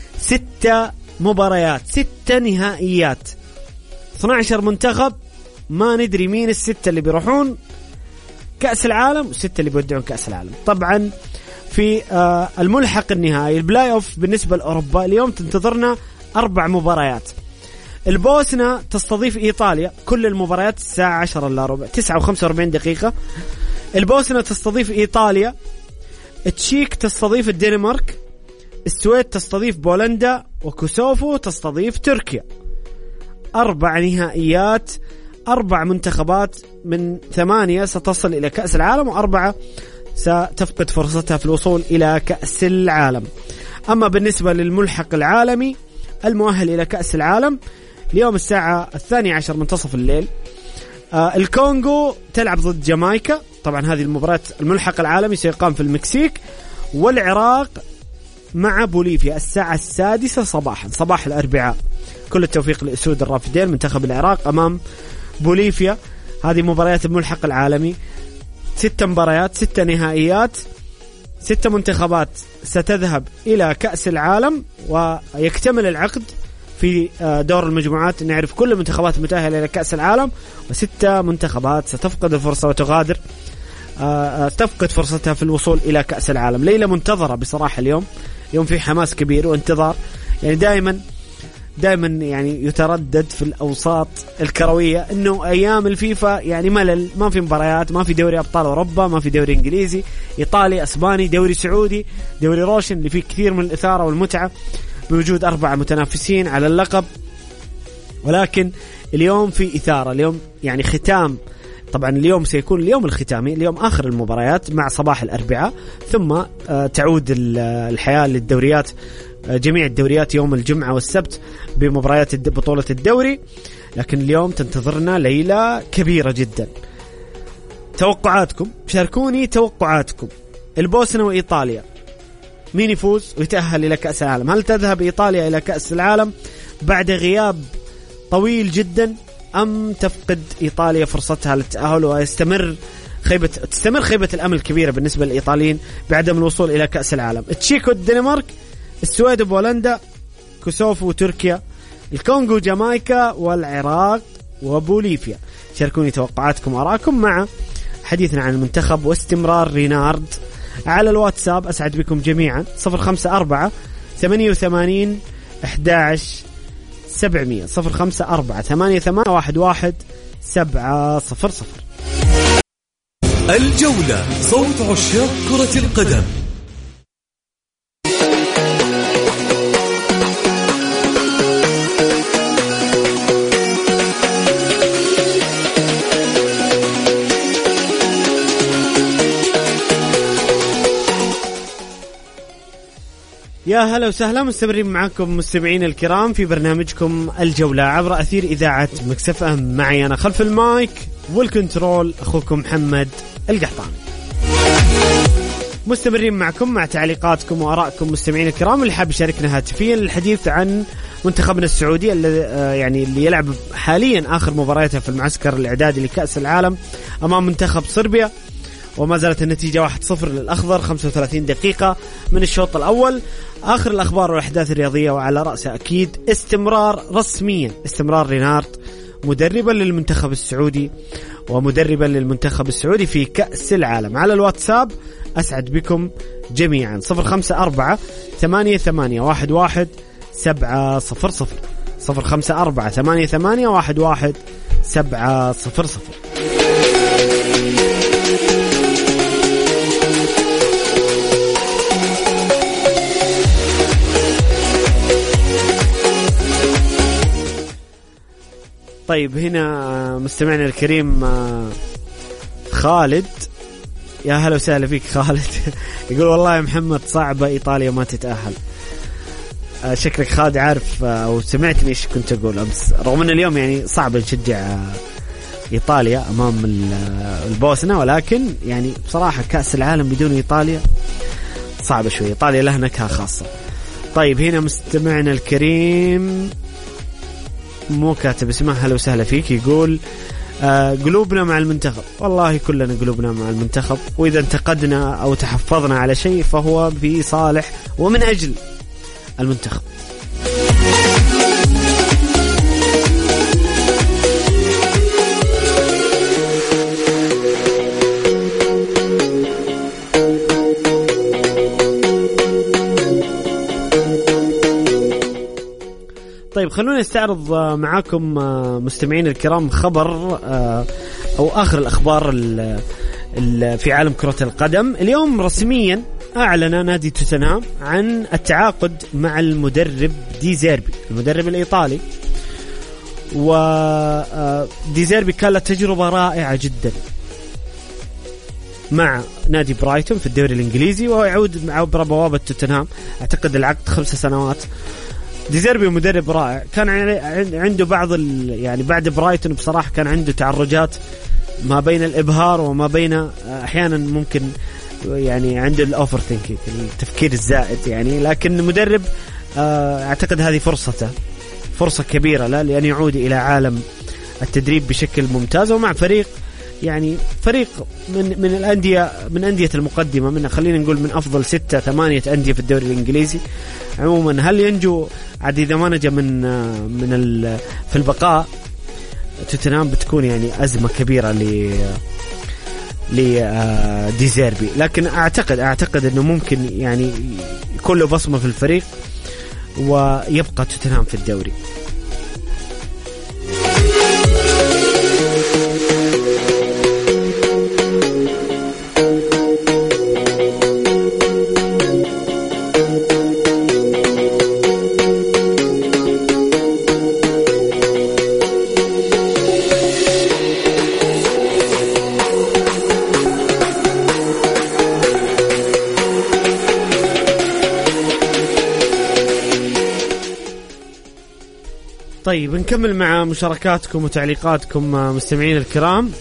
Speaker 2: ستة مباريات، ستة نهائيات، اثنا عشر منتخب. ما ندري مين الستة اللي بيروحون كأس العالم والستة اللي بيودعون كأس العالم. طبعا في الملحق النهائي البلاي أوف بالنسبة لأوروبا اليوم تنتظرنا أربع مباريات. البوسنة تستضيف إيطاليا، كل المباريات الساعة عشرة إلا ربع، تسعة وخمسة وأربعين دقيقة. البوسنة تستضيف إيطاليا، تشيك تستضيف الدنمارك، السويد تستضيف بولندا، وكوسوفو تستضيف تركيا. أربع نهائيات، أربع منتخبات من ثمانية ستصل إلى كأس العالم، وأربعة ستفقد فرصتها في الوصول إلى كأس العالم. أما بالنسبة للملحق العالمي المؤهل إلى كأس العالم اليوم الساعة الثانية عشر منتصف الليل، آه الكونغو تلعب ضد جامايكا. طبعا هذه المباراة الملحق العالمي سيقام في المكسيك، والعراق مع بوليفيا الساعة السادسة صباحا صباح الأربعاء. كل التوفيق لأسود الرافدين منتخب العراق أمام بوليفيا. هذه مباريات الملحق العالمي، ستة مباريات، ستة نهائيات، ستة منتخبات ستذهب إلى كأس العالم، ويكتمل العقد في دور المجموعات. نعرف كل المنتخبات المتأهلة إلى كأس العالم، وستة منتخبات ستفقد الفرصة وتغادر تفقد فرصتها في الوصول إلى كأس العالم. ليلة منتظرة بصراحة. اليوم يوم في حماس كبير وانتظار. يعني دائما دائما يعني يتردد في الأوساط الكروية إنه أيام الفيفا يعني ملل، ما في مباريات، ما في دوري أبطال أوروبا، ما في دوري إنجليزي، إيطالي، أسباني، دوري سعودي، دوري روشن اللي فيه كثير من الإثارة والمتعة بوجود أربعة متنافسين على اللقب. ولكن اليوم في إثارة، اليوم يعني ختام. طبعا اليوم سيكون اليوم الختامي، اليوم آخر المباريات مع صباح الأربعاء، ثم تعود الحياة للدوريات، جميع الدوريات يوم الجمعة والسبت بمباريات بطولة الدوري. لكن اليوم تنتظرنا ليلة كبيرة جدا. توقعاتكم، شاركوني توقعاتكم. البوسنة وإيطاليا مين يفوز ويتأهل إلى كأس العالم؟ هل تذهب إيطاليا إلى كأس العالم بعد غياب طويل جدا، أم تفقد إيطاليا فرصتها للتأهل ويستمر خيبة تستمر خيبة الأمل الكبيرة بالنسبة للإيطاليين بعدم الوصول إلى كأس العالم؟ تشيك والدنمارك، السويد وبولندا، كوسوفو وتركيا، الكونغو جامايكا، والعراق وبوليفيا. شاركوني توقعاتكم وآراءكم مع حديثنا عن المنتخب واستمرار رينارد على الواتساب. أسعد بكم جميعا. صفر خمسة أربعة ثمانية وثمانين أحد عشر سبعمية صفر خمسة أربعة ثمانية ثمانية واحد واحد سبعة صفر صفر.
Speaker 1: الجولة، صوت عشاق كرة القدم.
Speaker 2: يا هلا وسهلا، مستمرين معكم مستمعين الكرام في برنامجكم الجولة عبر أثير إذاعة مكس اف ام. معي أنا خلف المايك والكنترول أخوكم محمد القحطاني. مستمرين معكم مع تعليقاتكم وآرائكم مستمعين الكرام اللي حاب يشاركنا هاتفيا للحديث عن منتخبنا السعودي اللي يعني اللي يلعب حاليا آخر مبارياته في المعسكر الإعدادي لكأس العالم أمام منتخب صربيا، وما زالت النتيجة واحد صفر للأخضر. خمسة وثلاثين دقيقة من الشوط الأول. آخر الأخبار والأحداث الرياضية، وعلى رأسها أكيد استمرار رسميا استمرار رينارد مدربا للمنتخب السعودي ومدربا للمنتخب السعودي في كأس العالم. على الواتساب أسعد بكم جميعا. صفر خمسة أربعة ثمانية ثمانية واحد واحد سبعة صفر صفر. صفر خمسة أربعة ثمانية ثمانية واحد واحد سبعة صفر صفر. طيب هنا مستمعنا الكريم خالد، يا هلا وسهلا فيك خالد. يقول والله يا محمد صعبة إيطاليا ما تتأهل. شكلك خالد عارف أو سمعتني إيش كنت أقول أمس، رغم أن اليوم يعني صعب نشجع إيطاليا أمام البوسنة، ولكن يعني بصراحة كأس العالم بدون إيطاليا صعبة شوي، إيطاليا لها نكهة خاصة. طيب هنا مستمعنا الكريم مو كاتب اسمه، هلا وسهلا فيك، يقول آه قلوبنا مع المنتخب. والله كلنا قلوبنا مع المنتخب، وإذا انتقدنا أو تحفظنا على شيء فهو في صالح ومن أجل المنتخب. طيب خلونا نستعرض معاكم مستمعين الكرام خبر أو آخر الأخبار في عالم كرة القدم. اليوم رسميا أعلن نادي توتنهام عن التعاقد مع المدرب دي زيربي، المدرب الإيطالي. ودي زيربي كانت تجربة رائعة جدا مع نادي برايتون في الدوري الإنجليزي، وهو يعود عبر بوابة توتنهام. أعتقد العقد خمس سنوات. دي زيربي مدرب رائع، كان عنده بعض يعني بعد برايتون بصراحة كان عنده تعرجات ما بين الإبهار وما بين أحيانا ممكن يعني عنده الأوفر ثينكينج، التفكير الزائد يعني، لكن مدرب أعتقد هذه فرصته، فرصة كبيرة له لأن يعود إلى عالم التدريب بشكل ممتاز، ومع فريق يعني فريق من من الأندية من أندية المقدمة، من خلينا نقول من أفضل ستة ثمانية أندية في الدوري الإنجليزي عموما. هل ينجو عاد إذا ما نجا من من في البقاء؟ توتنهام بتكون يعني أزمة كبيرة ل لدي زيربي، لكن أعتقد أعتقد إنه ممكن يعني يكون له بصمة في الفريق ويبقى توتنهام في الدوري. طيب نكمل مع مشاركاتكم وتعليقاتكم مستمعين الكرام.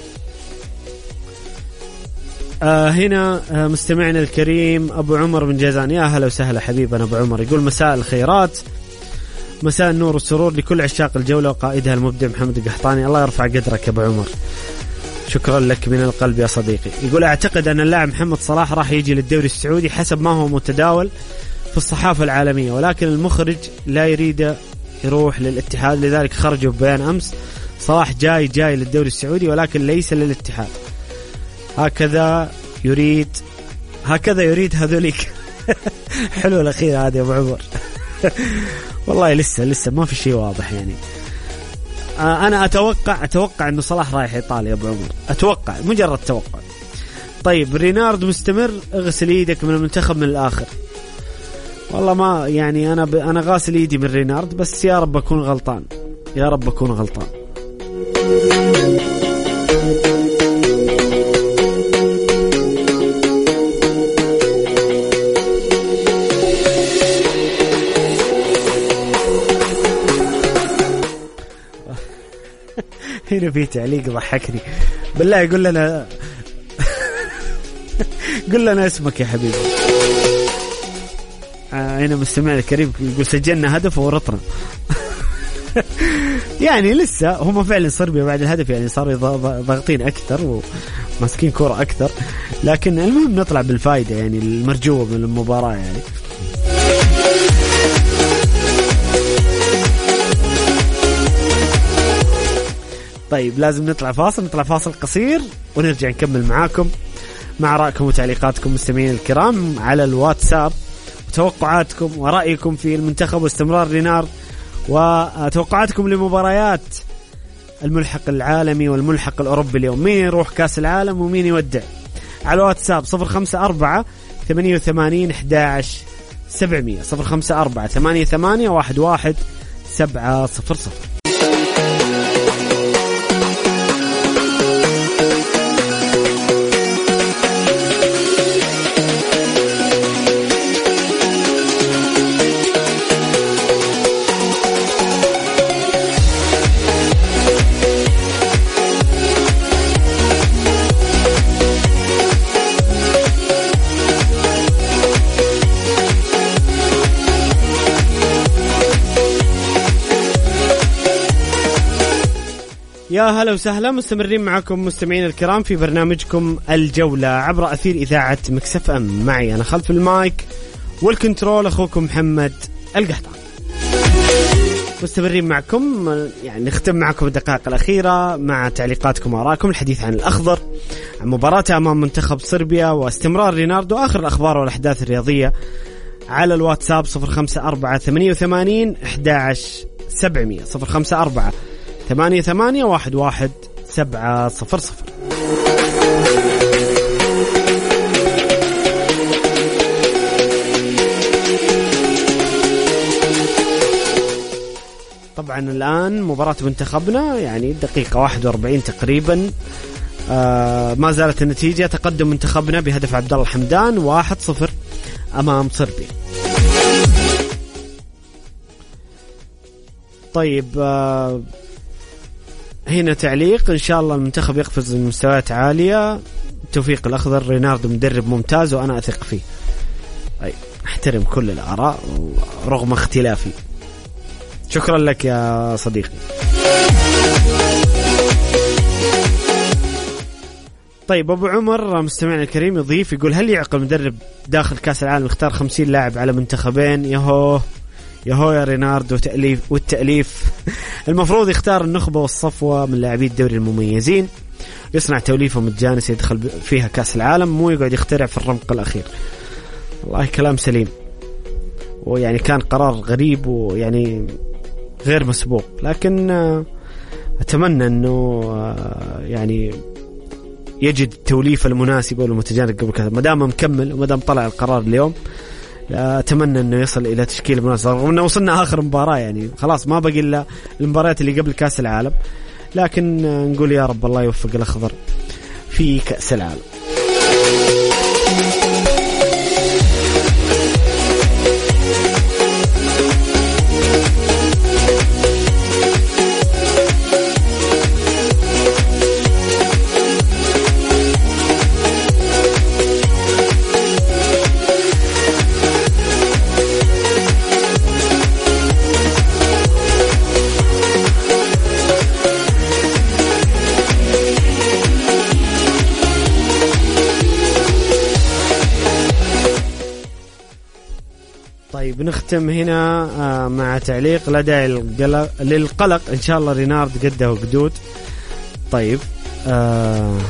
Speaker 2: آه هنا آه مستمعنا الكريم أبو عمر من جازان، يا هلا وسهلا حبيبنا أبو عمر. يقول مساء الخيرات، مساء النور والسرور لكل عشاق الجولة وقائدها المبدع محمد القحطاني. الله يرفع قدرك يا أبو عمر، شكرا لك من القلب يا صديقي. يقول أعتقد أن اللاعب محمد صلاح راح يجي للدوري السعودي حسب ما هو متداول في الصحافة العالمية، ولكن المخرج لا يريد يروح للاتحاد، لذلك خرجوا ببيان أمس صلاح جاي جاي للدوري السعودي ولكن ليس للاتحاد. هكذا يريد هكذا يريد هذوليك. حلو الأخير هذا يا أبو عمر. والله لسه لسه ما في شيء واضح يعني. أنا أتوقع أتوقع إنه صلاح رايح إيطاليا يا أبو عمر، أتوقع مجرد توقع. طيب رينارد مستمر، اغسل ايدك من المنتخب من الآخر. والله ما يعني أنا ب... أنا غاسل ايدي من رينارد، بس يا رب أكون غلطان، يا رب أكون غلطان. هنا في تعليق ضحكني بالله، يقول لنا قل لنا اسمك يا حبيبي. آه هنا مستمع الكريم يقول سجلنا هدف وورطنا. يعني لسه هم فعلا صربيا بعد الهدف يعني صاروا ضاغطين أكثر وماسكين كرة أكثر، لكن المهم نطلع بالفائدة يعني المرجوة من المباراة يعني. طيب لازم نطلع فاصل نطلع فاصل قصير ونرجع نكمل معاكم مع رأيكم وتعليقاتكم مستمعين الكرام على الواتساب، وتوقعاتكم ورأيكم في المنتخب واستمرار رينارد وتوقعاتكم لمباريات الملحق العالمي والملحق الأوروبي اليوم، مين يروح كاس العالم ومين يودع؟ على الواتساب صفر خمسة أربعة ثمانية وثمانين أحد عشر سبعمية صفر خمسة أربعة ثمانية ثمانية واحد واحد سبعة صفر صفر. يا هلا وسهلا، مستمرين معكم مستمعين الكرام في برنامجكم الجولة عبر أثير إذاعة مكس إف أم. معي أنا خلف المايك والكنترول أخوكم محمد القحطان. مستمرين معكم، يعني نختم معكم الدقائق الأخيرة مع تعليقاتكم وآراءكم، الحديث عن الأخضر، عن مباراته أمام منتخب صربيا، واستمرار ريناردو، آخر الأخبار والأحداث الرياضية على الواتساب صفر خمسة أربعة ثمانية وثمانين أحد عشر سبعمية صفر خمسة أربعة ثمانية ثمانية واحد واحد سبعة صفر صفر. طبعا الآن مباراة منتخبنا يعني دقيقة واحد وأربعين تقريبا، آه ما زالت النتيجة تقدم منتخبنا بهدف عبد الله الحمدان واحد صفر أمام صربيا. طيب آه هنا تعليق، إن شاء الله المنتخب يقفز لمستويات عالية، توفيق الأخضر، ريناردو مدرب ممتاز وأنا أثق فيه. أي أحترم كل الآراء رغم اختلافي. شكرا لك يا صديقي. طيب أبو عمر مستمعنا الكريم يضيف يقول هل يعقل مدرب داخل كأس العالم يختار خمسين لاعب على منتخبين؟ يهو يهو يا ريناردو تأليف والتأليف المفروض يختار النخبة والصفوة من لاعبي الدوري المميزين، يصنع توليفة متجانسة يدخل فيها كأس العالم، مو يقعد يخترع في الرمق الأخير. والله كلام سليم، ويعني كان قرار غريب ويعني غير مسبوق، لكن أتمنى أنه يعني يجد التوليفة المناسبة والمتجانسة قبل كذا، مدام مكمل ومدام طلع القرار اليوم أتمنى أنه يصل إلى تشكيل مناسب، رغم أنه وصلنا آخر مباراة يعني خلاص ما بقي إلا المباريات اللي قبل كأس العالم، لكن نقول يا رب الله يوفق الأخضر في كأس العالم. طيب نختم هنا مع تعليق لا داعي للقلق، إن شاء الله رينارد قده وقدود. طيب آه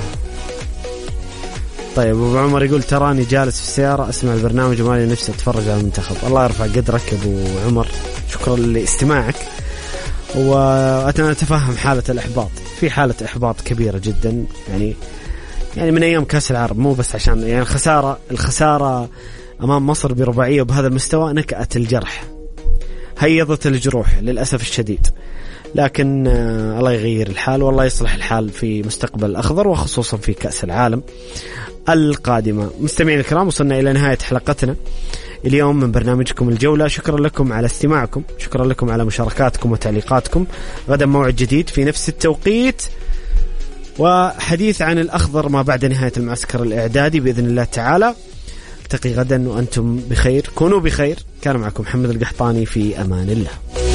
Speaker 2: طيب أبو عمر يقول تراني جالس في السيارة أسمع البرنامج ومالي نفسي أتفرج على المنتخب. الله يرفع قدرك أبو عمر، شكرا لاستماعك، وأتمنى أتفهم حالة الإحباط، في حالة إحباط كبيرة جدا يعني يعني من أيام كأس العرب، مو بس عشان يعني الخسارة الخسارة أمام مصر برباعية وبهذا المستوى نكأت الجرح، هيضت الجروح للأسف الشديد، لكن آه الله يغير الحال والله يصلح الحال في مستقبل الأخضر وخصوصا في كأس العالم القادمة. مستمعين الكرام وصلنا إلى نهاية حلقتنا اليوم من برنامجكم الجولة، شكرا لكم على استماعكم، شكرا لكم على مشاركاتكم وتعليقاتكم. غدا موعد جديد في نفس التوقيت وحديث عن الأخضر ما بعد نهاية المعسكر الإعدادي بإذن الله تعالى. التقي غدا وأنتم بخير، كونوا بخير. كان معكم محمد القحطاني، في أمان الله.